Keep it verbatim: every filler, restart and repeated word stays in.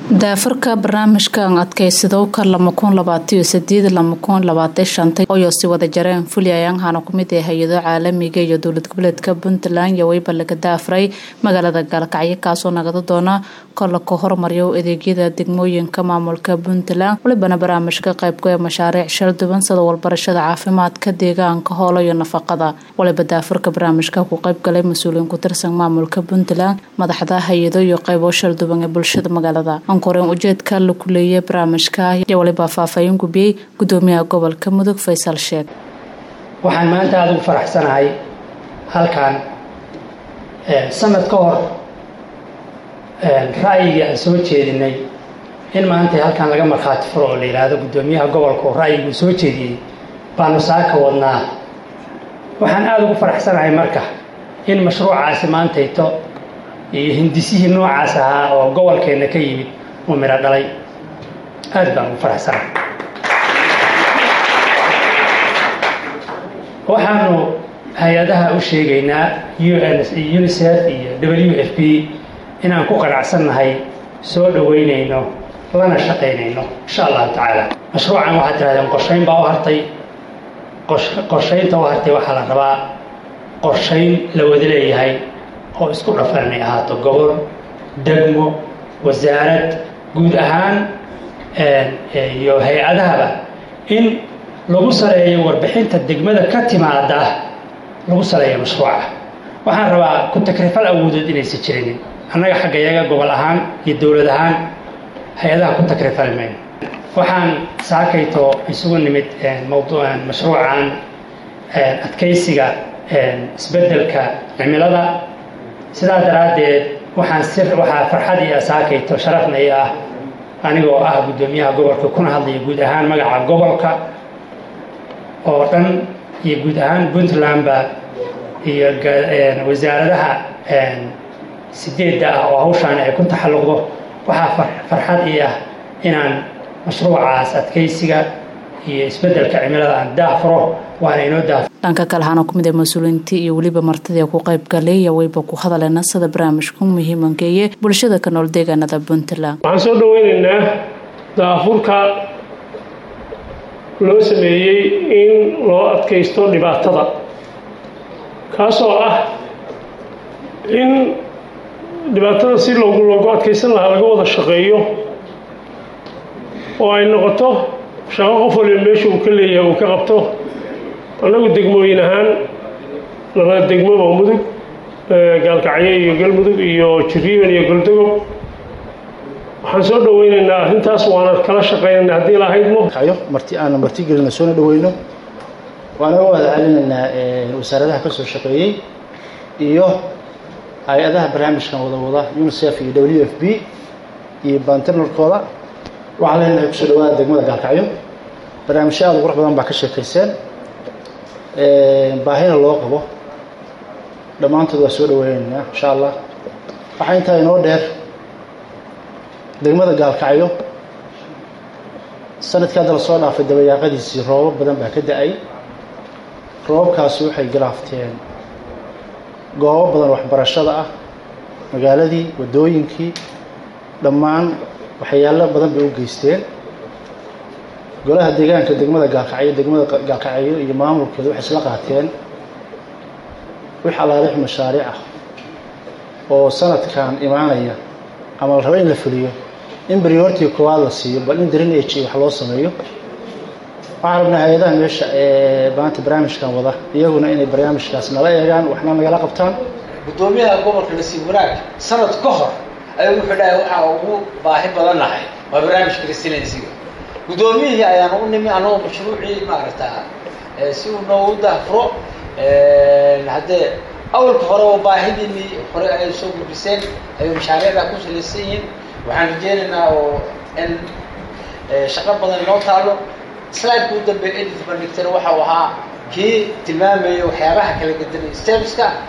daafarka barnaamijkan adkaysidow ka laba kun labaatan iyo sideed laba kun labaatan iyo shan oo si wada jareen fulayaan hana ku mid ah hay'ado caalamiga iyo dowlad goboleedka Puntland iyo wayba laga daafray magaalada Gaalkacyo kaasoo nagada doona kala ka hormariyo adeegyada degmooyinka maamulka Puntland walibana barnaamijka qaybka ee mashaariic shir duwan sida walbarashada caafimaadka deegaanka hoolo iyo nafaqada waliba daafarka barnaamijka ku qayb galay mas'uuliyiin ku tirsan maamulka Puntland madaxda hay'ado iyo qaybo shir duwan ee bulshada magaalada koreen ujeedka la kuleeyay barnaamijka iyo waliba faafayeen gubiyay gudoomiyaha gobolka Mudug Faysal Sheekh waxaan maanta aad ugu faraxsanahay halkan ee sanad ka hor ee ra'yiga aan soo jeedinay in maanta halkan laga marxaati furo oo la yiraahdo gudoomiyaha gobolka ra'yigu soo jeediyay baanu saaka wadnaa waxaan aad ugu faraxsanahay marka in mashruucaasi maanta ito iyo hindisihii noocaas ah oo gobolkeena ka yimid ومرة دلي أربع فرحة وحنو هيادها وشيء يونيسيف دبليو إف بي إن أنكو قرعسنا هاي سود وينينو لنا شقينينو إن شاء الله تعالى مشروعا واحد هذا قرشين باوهرتي قرشين توهرتي وحلا ربا قرشين لو دلي هاي هو اسكو رفرني هاتو قبل دقمو وزارة guud ahaan iyo hay'adaha in lagu sareeyo warbixinta degmada ka timaada lagu sareeyo mashruuca waxaan rabaa ku takrifal awoodeed inay si jirin annaga xaqiiqaga gobol ahaan iyo dawlad ahaan hay'adaha ku takrifal meen waxaan saakayto isugu nimid mawduucan mashruucan adkaysiga isbedelka cimilada sidaa daraadeed waxaan sir waxa farxad iyo saakayto sharafna ah anigoo ah gudoomiyaha gobolka kuna hadlay guud ahaan magaca gobolka oo dhan iyo guud ahaan Puntland ba iyo wasaaradaha sideedda ah oo hawshan ay ku taxalluqdo waxa farxad iyo inaan mashruucaas adkaysiga iyo isbedelka cimilada aan daafro waana inoo daaf dhanka kale waxaan ku mid ah mas'uuliyiinta iyo waliba martida ku qayb galay wayba ku hadaleena sida barnaamijku muhiimankeeye bulshada ka nool deegaanada Puntland waxaan soo dhaweynaynaa daafurka loo sameeyay in loo adkaysto dhibaatada kaasoo ah in dhibaatada si loogu loogu adkaysan lahaa laga wada shaqeeyo oo ay noqoto shaqo qof walba meesha uu ka leeyahay uu ka qabto anagu degmooyin ahaan laba degmo oo Mudug Gaalkacyo iyo Galmudug iyo Jiriiban iyo Galdogob waxaan soo dhaweynaynaa arrintaas waana kala shaqeynaa hadii la haydmo kayo marti aan marti gelina soo dhaweyno waana wada celinaynaa wasaaradaha ka soo shaqeeyay iyo hay'adaha barnaamijkan wada wada UNICEF iyo W F P iyo bantarnalkooda waxaa leenahay ku soo dhawaada degmada Gaalkacyo barnaamijyada qurux badan baa ka sheekayseen baahina loo qabo dhamaantood waa soo dhaweynaa insha Allah waxa inta inoo dheer degmada Gaalkacyo sanadka dal soo dhaafay dabayaaqadiisii roob badan baa ka da'ay roobkaas waxay galaafteen goobo badan waxbarashada ah magaaladii wadooyinkii dhammaan waxyaalo badan bay u geysteen golaha deegaanka degmada Gaalkacyo degmada Gaalkacyo iyo maamulkeedu waxay isla qaateen wixii alaarix mashaariic ah oo sanadkan imaanaya ama la rabo in la fuliyo in priority koowaad la siiyo bal in drainage wax loo sameeyo waxaan rabnaa hay'adaha meesha ee baanta barnaamijkan wada iyaguna inay barnaamijkaas nala eegaan waxna nagala qabtaan gudoomiyaha gobolka Nasiib Wanaag sanad ka hor ay wuxuu dhahay waxa ugu baahi badan lahay waa barnaamijka resiliency gudoomiyaha ayaan u nimi anoo mashruuci maaragtaa si uu noo daafro ee hadee awalka hore oo baahidii hore ay soo gudbiseen ay mashaariicda ku saleysan waxaan rajeynaynaa oo in shaqo badan loo taalo slide ku dambe edit bandhigtay waxa uu ahaa kii tilmaamay waxyaabaha kala gadanay steps ka